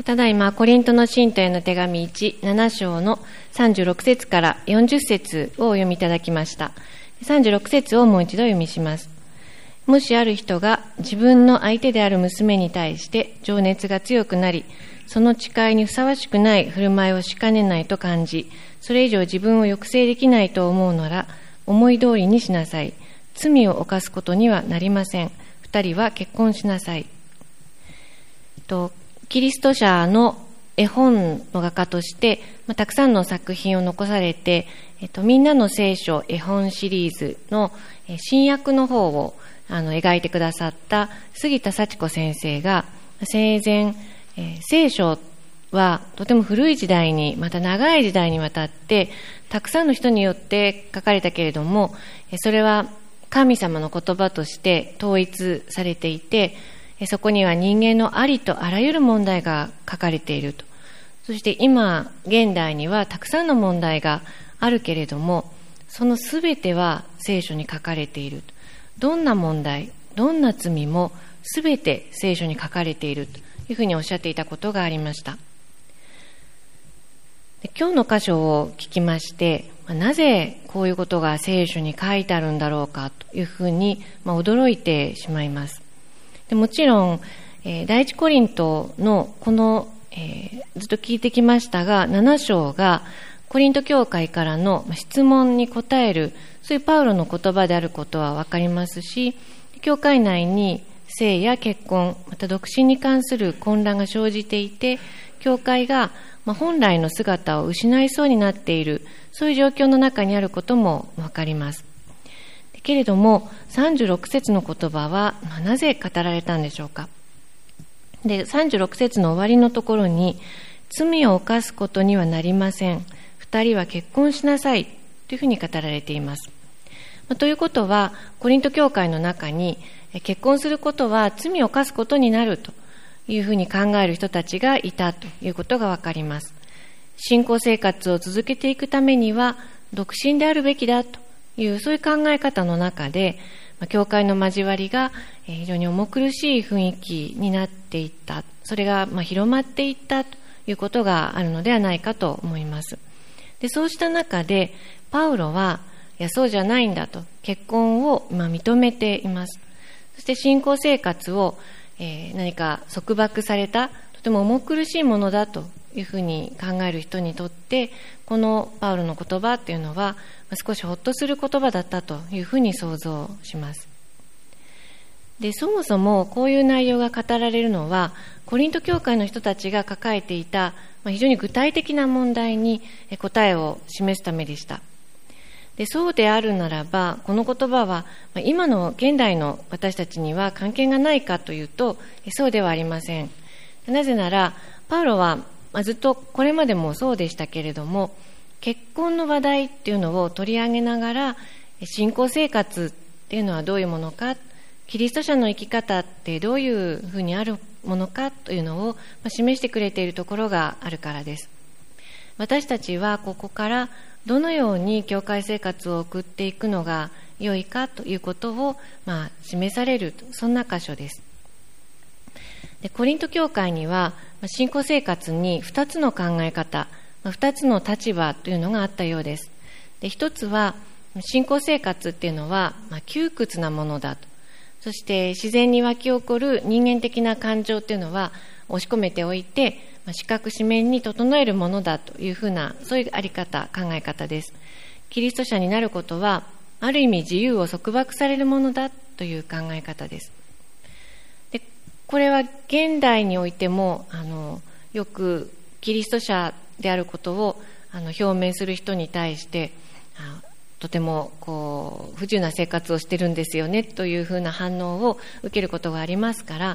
ただいまコリントの信徒への手紙7章の36節から40節をお読みいただきました。36節をもう一度読みします。もしある人が自分の相手である娘に対して情熱が強くなり、その誓いにふさわしくない振る舞いをしかねないと感じ、それ以上自分を抑制できないと思うなら、思い通りにしなさい。罪を犯すことにはなりません。二人は結婚しなさい。キリスト者の絵本の画家として、たくさんの作品を残されて、みんなの聖書絵本シリーズの新訳の方を描いてくださった杉田幸子先生が生前、聖書はとても古い時代に、また長い時代にわたってたくさんの人によって書かれたけれども、それは神様の言葉として統一されていて、そこには人間のありとあらゆる問題が書かれていると。そして今現代にはたくさんの問題があるけれども、そのすべては聖書に書かれていると。どんな問題、どんな罪もすべて聖書に書かれているというふうにおっしゃっていたことがありました。今日の箇所を聞きまして、なぜこういうことが聖書に書いてあるんだろうかというふうに驚いてしまいます。でもちろん、第一コリントのこの、ずっと聞いてきましたが、7章がコリント教会からの質問に答える、そういうパウロの言葉であることはわかりますし、教会内に性や結婚、また独身に関する混乱が生じていて、教会が本来の姿を失いそうになっている、そういう状況の中にあることもわかります。けれども、36節の言葉はなぜ語られたんでしょうか。で、36節の終わりのところに、罪を犯すことにはなりません。二人は結婚しなさいというふうに語られています。ということは、コリント教会の中に、結婚することは罪を犯すことになるというふうに考える人たちがいたということがわかります。信仰生活を続けていくためには、独身であるべきだという、そういう考え方の中で、教会の交わりが非常に重苦しい雰囲気になっていった。それが広まっていったということがあるのではないかと思います。で、そうした中で、パウロは、いや、そうじゃないんだと、結婚を認めています。そして信仰生活を、何か束縛された、とても重苦しいものだというふうに考える人にとって、このパウロの言葉っていうのは、少しほっとする言葉だったというふうに想像します。で、そもそもこういう内容が語られるのは、コリント教会の人たちが抱えていた非常に具体的な問題に答えを示すためでした。で、そうであるならば、この言葉は今の現代の私たちには関係がないかというと、そうではありません。なぜなら、パウロはずっとこれまでもそうでしたけれども、結婚の話題っていうのを取り上げながら、信仰生活っていうのはどういうものか、キリスト者の生き方ってどういうふうにあるものかというのを示してくれているところがあるからです。私たちはここからどのように教会生活を送っていくのが良いかということを示される、そんな箇所です。で、コリント教会には信仰生活に2つの考え方、2つの立場というのがあったようです。で、1つは信仰生活っていうのは窮屈なものだと。そして自然に湧き起こる人間的な感情っていうのは押し込めておいて、四角四面に整えるものだというふうな、そういうあり方、考え方です。キリスト者になることはある意味自由を束縛されるものだという考え方です。で、これは現代においてもよくキリスト者であることを表明する人に対して、とても不自由な生活をしてるんですよねというふうな反応を受けることがありますから、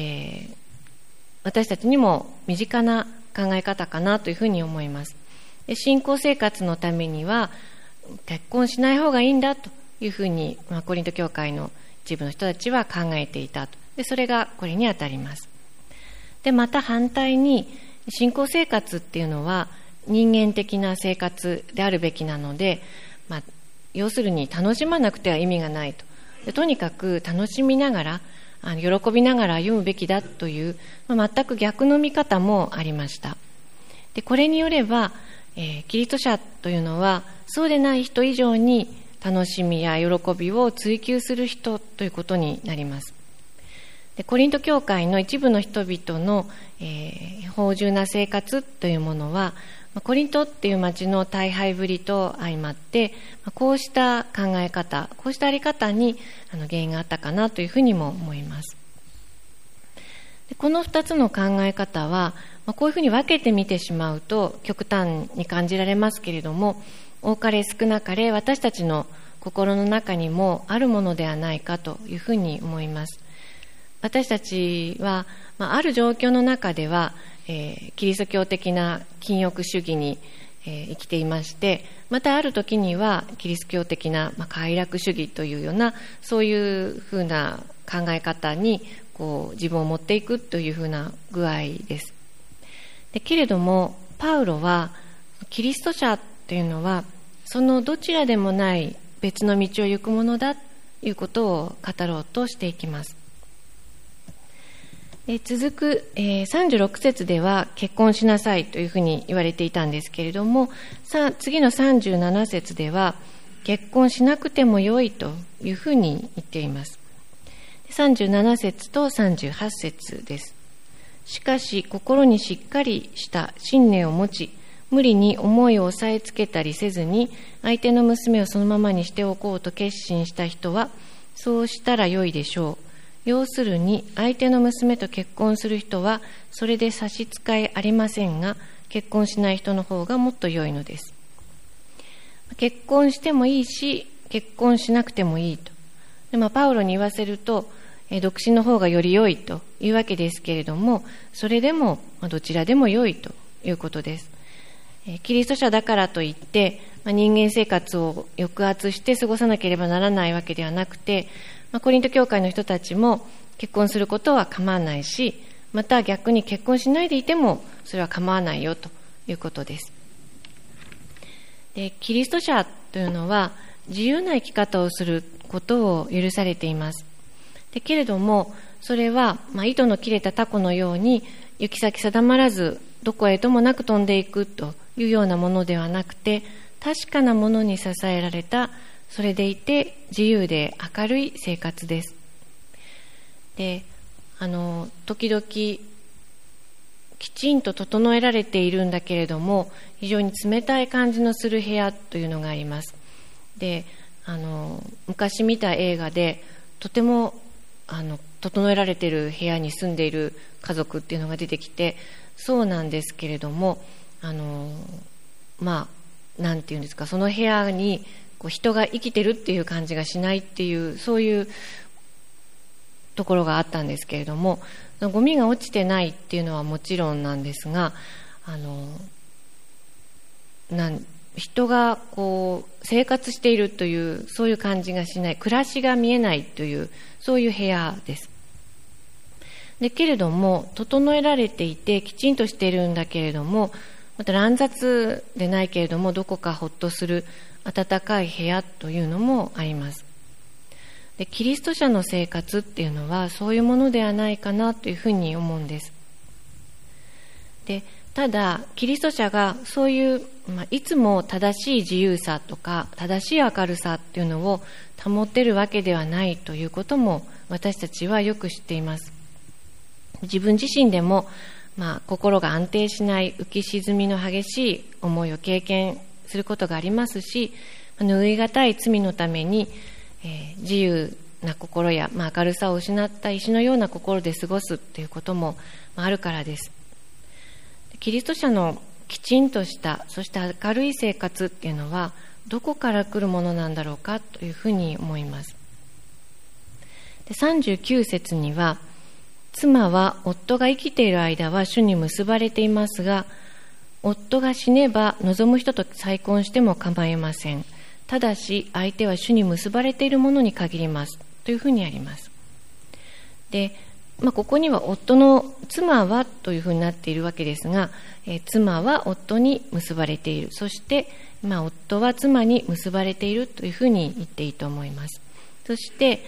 私たちにも身近な考え方かなというふうに思います。で、信仰生活のためには結婚しない方がいいんだというふうに、コリント教会の一部の人たちは考えていたと。で、それがこれにあたります。で、また反対に信仰生活っていうのは人間的な生活であるべきなので、要するに楽しまなくては意味がないと。で、とにかく楽しみながら喜びながら読むべきだという、全く逆の見方もありました。で、これによれば、キリスト者というのはそうでない人以上に楽しみや喜びを追求する人ということになります。で、コリント教会の一部の人々の、芳醇な生活というものは、コリントっていう町の大敗ぶりと相まって、こうした考え方、こうしたあり方に原因があったかなというふうにも思います。で、この2つの考え方は、こういうふうに分けてみてしまうと極端に感じられますけれども、多かれ少なかれ私たちの心の中にもあるものではないかというふうに思います。私たちは、ある状況の中では、キリスト教的な禁欲主義に、生きていまして、またある時にはキリスト教的な、快楽主義というようなそういうふうな考え方に自分を持っていくというふうな具合です。でけれどもパウロはキリスト者というのはそのどちらでもない別の道を行くものだということを語ろうとしていきます。続く、36節では結婚しなさいというふうに言われていたんですけれども、次の37節では結婚しなくてもよいというふうに言っています。37節と38節です。しかし心にしっかりした信念を持ち、無理に思いを押さえつけたりせずに相手の娘をそのままにしておこうと決心した人はそうしたらよいでしょう。要するに相手の娘と結婚する人はそれで差し支えありませんが、結婚しない人の方がもっと良いのです。結婚してもいいし結婚しなくてもいいと。で、パウロに言わせると独身の方がより良いというわけですけれども、それでもどちらでも良いということです。キリスト者だからといって人間生活を抑圧して過ごさなければならないわけではなくて、コリント教会の人たちも結婚することは構わないし、また逆に結婚しないでいてもそれは構わないよということです。で、キリスト者というのは自由な生き方をすることを許されています。でけれどもそれは、糸の切れたタコのように行き先定まらずどこへともなく飛んでいくというようなものではなくて、確かなものに支えられた、それでいて自由で明るい生活です。で、時々きちんと整えられているんだけれども非常に冷たい感じのする部屋というのがあります。で、昔見た映画でとても整えられている部屋に住んでいる家族っていうのが出てきて、そうなんですけれどもなんていうんですか、その部屋に人が生きてるっていう感じがしないっていう、そういうところがあったんですけれども、ゴミが落ちてないっていうのはもちろんなんですが、人が生活しているというそういう感じがしない、暮らしが見えないというそういう部屋です。でけれども整えられていてきちんとしているんだけれども、また乱雑でないけれどもどこかほっとする暖かい部屋というのもあります。でキリスト者の生活っていうのはそういうものではないかなというふうに思うんです。でただキリスト者がそういう、いつも正しい自由さとか正しい明るさっていうのを保っているわけではないということも私たちはよく知っています。自分自身でも、心が安定しない浮き沈みの激しい思いを経験することがありますし、拭いがたい罪のために、自由な心や、明るさを失った石のような心で過ごすということもあるからです。キリスト者のきちんとしたそして明るい生活っていうのはどこから来るものなんだろうかというふうに思います。で39節には、妻は夫が生きている間は主に結ばれていますが、夫が死ねば望む人と再婚しても構いません。ただし相手は主に結ばれているものに限りますというふうにあります。で、ここには夫の妻はというふうになっているわけですが、妻は夫に結ばれている、そして、夫は妻に結ばれているというふうに言っていいと思います。そして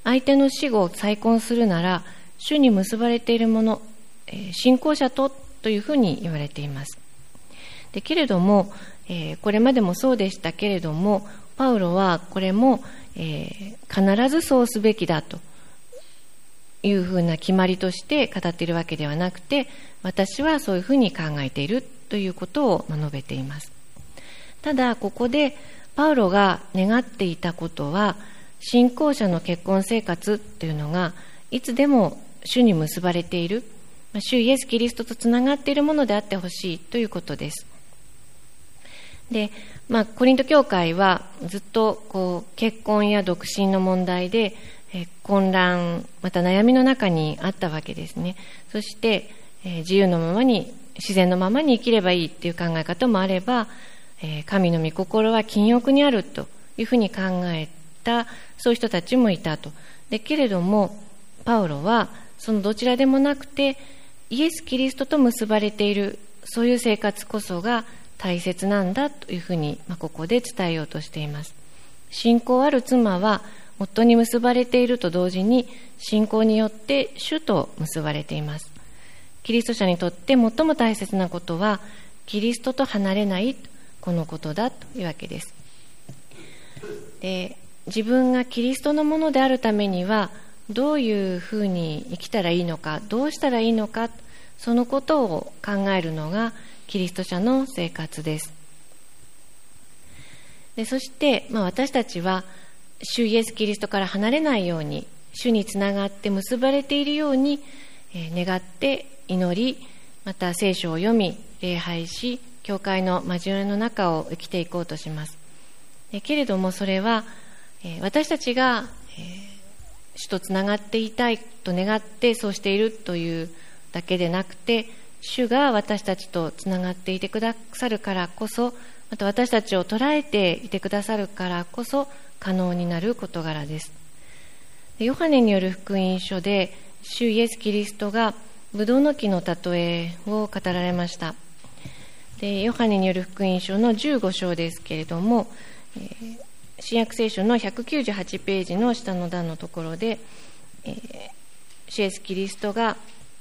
相手の死後再婚するなら、主に結ばれている者、信仰者というふうに言われています。でけれども、これまでもそうでしたけれども、パウロはこれも、必ずそうすべきだというふうな決まりとして語っているわけではなくて、私はそういうふうに考えているということを述べています。ただここでパウロが願っていたことは、信仰者の結婚生活というのがいつでも主に結ばれている、主イエス・キリストとつながっているものであってほしいということです。で、コリント教会はずっと結婚や独身の問題で混乱、また悩みの中にあったわけですね。そして自由のままに、自然のままに生きればいいという考え方もあれば、神の御心は禁欲にあるというふうに考えた、そういう人たちもいたと。でけれどもパウロはそのどちらでもなくて、イエス・キリストと結ばれている、そういう生活こそが大切なんだというふうに、ここで伝えようとしています。信仰ある妻は夫に結ばれていると同時に、信仰によって主と結ばれています。キリスト者にとって最も大切なことは、キリストと離れないこのことだというわけです。で、自分がキリストのものであるためにはどういうふうに生きたらいいのか、どうしたらいいのか、そのことを考えるのがキリスト者の生活です。でそして、私たちは主イエス・キリストから離れないように、主につながって結ばれているように願って祈り、また聖書を読み礼拝し、教会の交わりの中を生きていこうとします。けれどもそれは私たちが主とつながっていたいと願ってそうしているというだけでなくて、主が私たちとつながっていてくださるからこそ、また私たちを捉えていてくださるからこそ可能になる事柄です。ヨハネによる福音書で、主イエス・キリストがブドウの木の例えを語られました。でヨハネによる福音書の15章ですけれども、新約聖書の198ページの下の段のところで、主イエス・キリストが、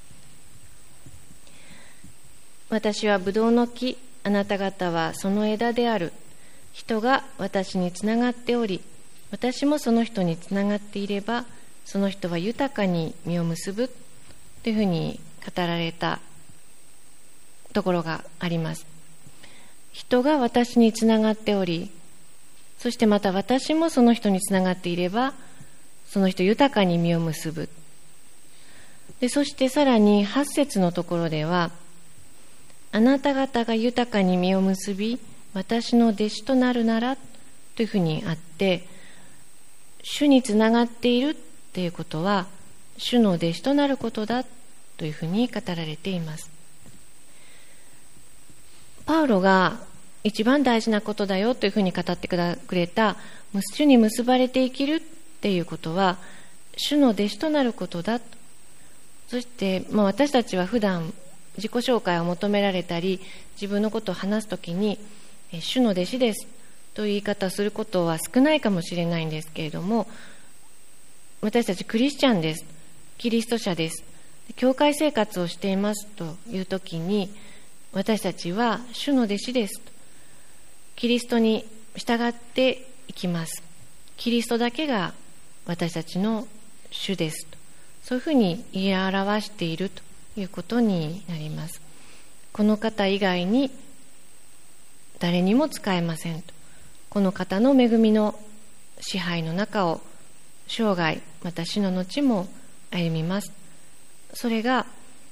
私はブドウの木、あなた方はその枝である。人が私につながっており、私もその人につながっていれば、その人は豊かに実を結ぶというふうに語られたところがあります。人が私につながっており、そしてまた私もその人につながっていれば、その人豊かに実を結ぶ。でそしてさらに8節のところでは、あなた方が豊かに実を結び、私の弟子となるならというふうにあって、主につながっているということは、主の弟子となることだというふうに語られています。パウロが一番大事なことだよというふうに語ってくれた、主に結ばれて生きるっていうことは、主の弟子となることだ。そして、私たちは普段自己紹介を求められたり、自分のことを話すときに、主の弟子ですという言い方をすることは少ないかもしれないんですけれども、私たちクリスチャンです、キリスト者です、教会生活をしていますというときに、私たちは主の弟子ですと、キリストに従っていきます。キリストだけが私たちの主ですと、そういうふうに言い表しているということになります。この方以外に誰にも仕えませんと。この方の恵みの支配の中を生涯また死の後も歩みます。それが、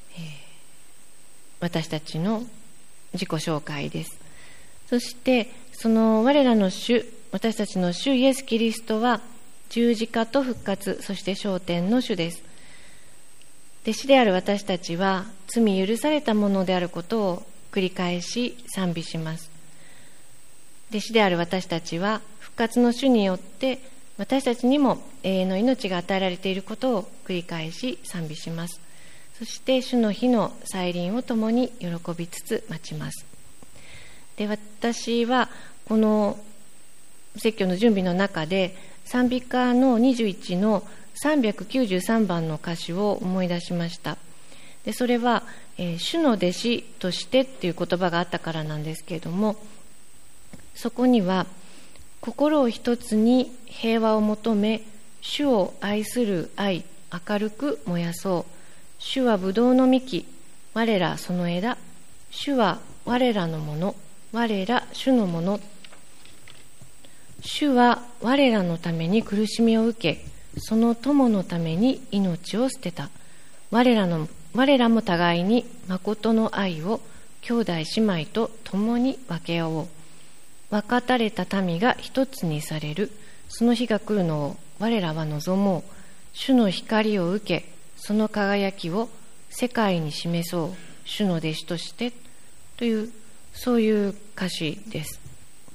私たちの自己紹介です。そしてその我らの主、私たちの主イエス・キリストは十字架と復活、そして昇天の主です。弟子である私たちは罪許されたものであることを繰り返し賛美します。弟子である私たちは復活の主によって私たちにも永遠の命が与えられていることを繰り返し賛美します。そして主の日の再臨を共に喜びつつ待ちます。で、私はこの説教の準備の中で賛美歌の21の 393番の歌詞を思い出しました。でそれは、主の弟子としてっていう言葉があったからなんですけれども、そこには心を一つに平和を求め、主を愛する愛、明るく燃やそう。主はブドウの幹、我らその枝。主は我らのもの、我ら主のもの。主は我らのために苦しみを受け、その友のために命を捨てた。我らも互いに誠の愛を兄弟姉妹と共に分け合おう。分かたれた民が一つにされる。その日が来るのを我らは望もう。主の光を受け、その輝きを世界に示そう。主の弟子としてという、そういう歌詞です。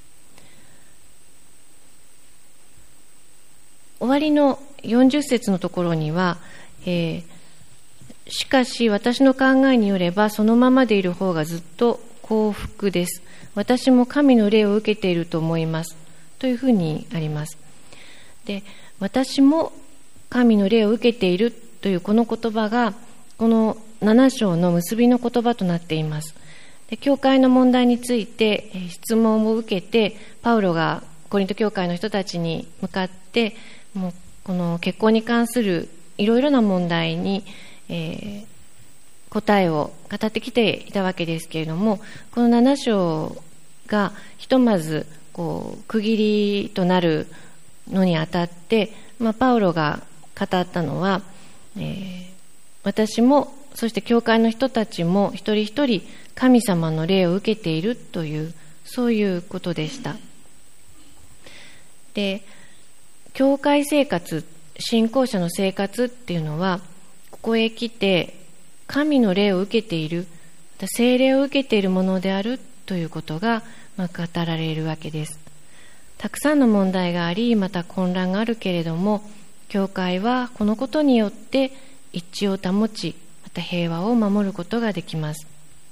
終わりの40節のところには、しかし私の考えによればそのままでいる方がずっと幸福です。私も神の霊を受けていると思います。というふうにあります。で、私も神の霊を受けているというこの言葉が、この7章の結びの言葉となっています。で、教会の問題について質問を受けて、パウロがコリント教会の人たちに向かって、もうこの結婚に関するいろいろな問題に、答えを語ってきていたわけですけれども、この7章がひとまず区切りとなるのにあたって、パウロが語ったのは、私もそして教会の人たちも一人一人神様の霊を受けているという、そういうことでした。で、教会生活、信仰者の生活っていうのは、ここへ来て神の霊を受けている、聖霊を受けているものであるということが語られるわけです。たくさんの問題があり、また混乱があるけれども、教会はこのことによって一致を保ち、また平和を守ることができます。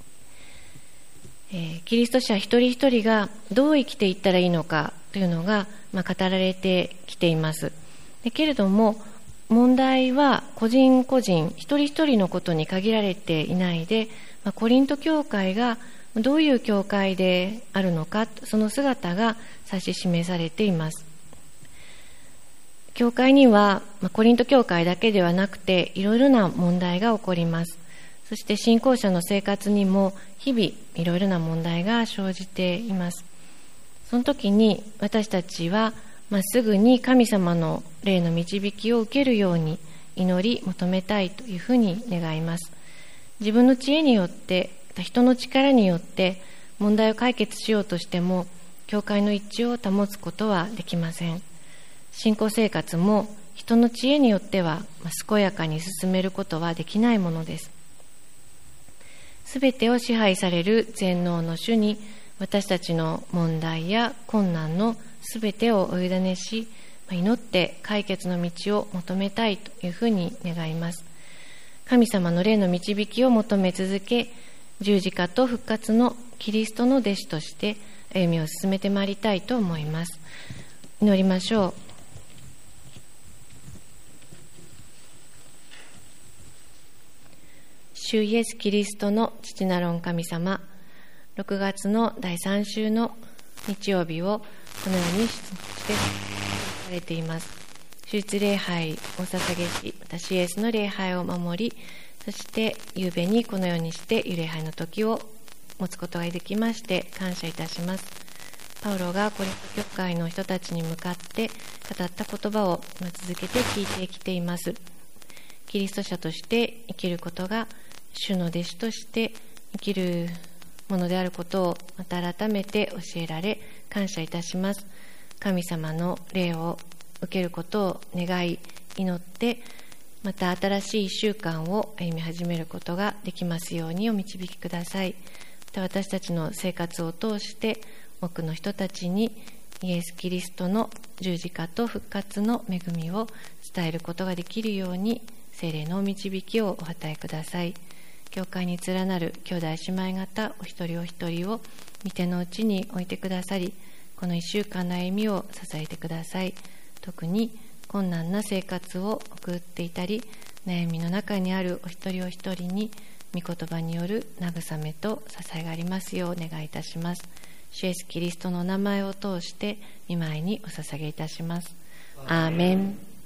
キリスト者一人一人がどう生きていったらいいのかというのが、語られてきています。けれども、問題は個人個人一人一人のことに限られていないで、コリント教会がどういう教会であるのか、その姿が指し示されています。教会にはコリント教会だけではなくていろいろな問題が起こります。そして信仰者の生活にも日々いろいろな問題が生じています。その時に私たちはすぐに神様の霊の導きを受けるように祈り求めたいというふうに願います。自分の知恵によって、人の力によって問題を解決しようとしても、教会の一致を保つことはできません。信仰生活も人の知恵によっては健やかに進めることはできないものです。すべてを支配される全能の主に、私たちの問題や困難のすべてをお委ねし、祈って解決の道を求めたいというふうに願います。神様の霊の導きを求め続け、十字架と復活のキリストの弟子として歩みを進めてまいりたいと思います。祈りましょう。主イエスキリストの父なる御神様、6月の第3週の日曜日をこのようにしてされています。主日礼拝を捧げし、私イエスの礼拝を守り、そして夕べにこのようにして礼拝の時を持つことができまして感謝いたします。パウロがコリント教会の人たちに向かって語った言葉を続けて聞いてきています。キリスト者として生きることが主の弟子として生きるものであることをまた改めて教えられ感謝いたします。神様の霊を受けることを願い祈って、また新しい1週間を歩み始めることができますようにお導きください。また私たちの生活を通して多くの人たちにイエス・キリストの十字架と復活の恵みを伝えることができるように聖霊のお導きをお与えください。教会に連なる兄弟姉妹方お一人お一人を御手の内に置いてくださり、この1週間の歩みを支えてください。特に困難な生活を送っていたり、悩みの中にあるお一人お一人に御言葉による慰めと支えがありますようお願いいたします。主イエスキリストのお名前を通して御前にお捧げいたします。アーメン。